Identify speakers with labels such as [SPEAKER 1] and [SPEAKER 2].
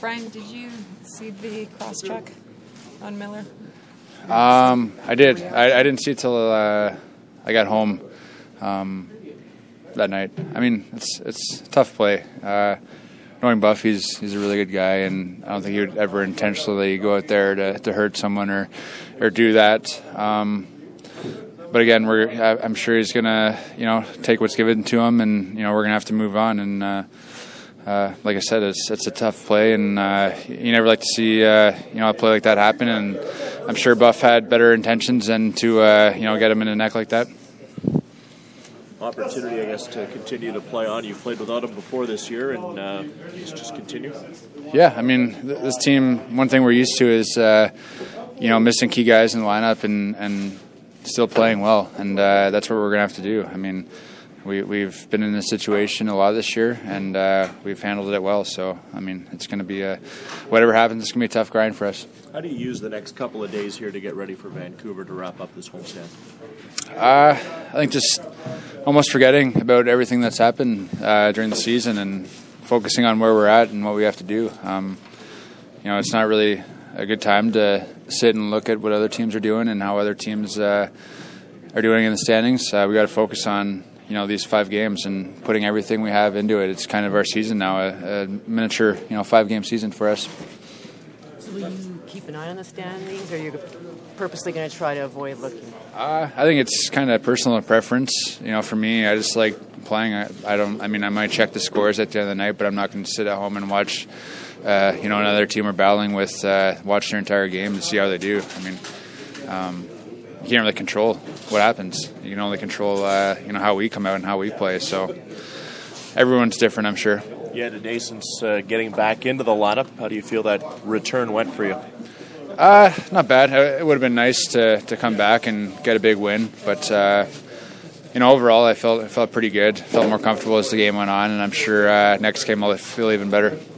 [SPEAKER 1] Brian, did you see the cross-check on Miller?
[SPEAKER 2] I did. I didn't see it till I got home that night. I mean, it's a tough play. Knowing Buff, he's a really good guy, and I don't think he would ever intentionally go out there to hurt someone or do that. But again, I'm sure he's gonna take what's given to him, and we're gonna have to move on. And like I said, it's a tough play, and you never like to see a play like that happen. And I'm sure Buff had better intentions than to get him in the neck like that.
[SPEAKER 3] Opportunity, I guess, to continue to play on. You played without him before this year, and just continue.
[SPEAKER 2] Yeah, I mean, this team, one thing we're used to is missing key guys in the lineup and still playing well, and that's what we're gonna have to do. I mean, we've been in this situation a lot this year, and we've handled it well. So, I mean, it's going to be whatever happens, it's going to be a tough grind for us.
[SPEAKER 3] How do you use the next couple of days here to get ready for Vancouver to wrap up this homestand?
[SPEAKER 2] I think just almost forgetting about everything that's happened during the season and focusing on where we're at and what we have to do. It's not really a good time to sit and look at what other teams are doing and how other teams are doing in the standings. We got to focus on these 5 games and putting everything we have into it. It's kind of our season now, a miniature 5-game season for us.
[SPEAKER 4] So will you keep an eye on the standings, or are you purposely going to try to avoid looking?
[SPEAKER 2] I think it's kind of personal preference. For me, I just like playing. I might check the scores at the end of the night, but I'm not going to sit at home and watch another team we're battling with watch their entire game to see how they do. I mean, you can't really control what happens. You can only control how we come out and how we play. So everyone's different, I'm sure.
[SPEAKER 3] Yeah, today, since getting back into the lineup, how do you feel that return went for you?
[SPEAKER 2] Not bad. It would have been nice to come back and get a big win, but overall I felt pretty good. Felt more comfortable as the game went on, and I'm sure next game I'll feel even better.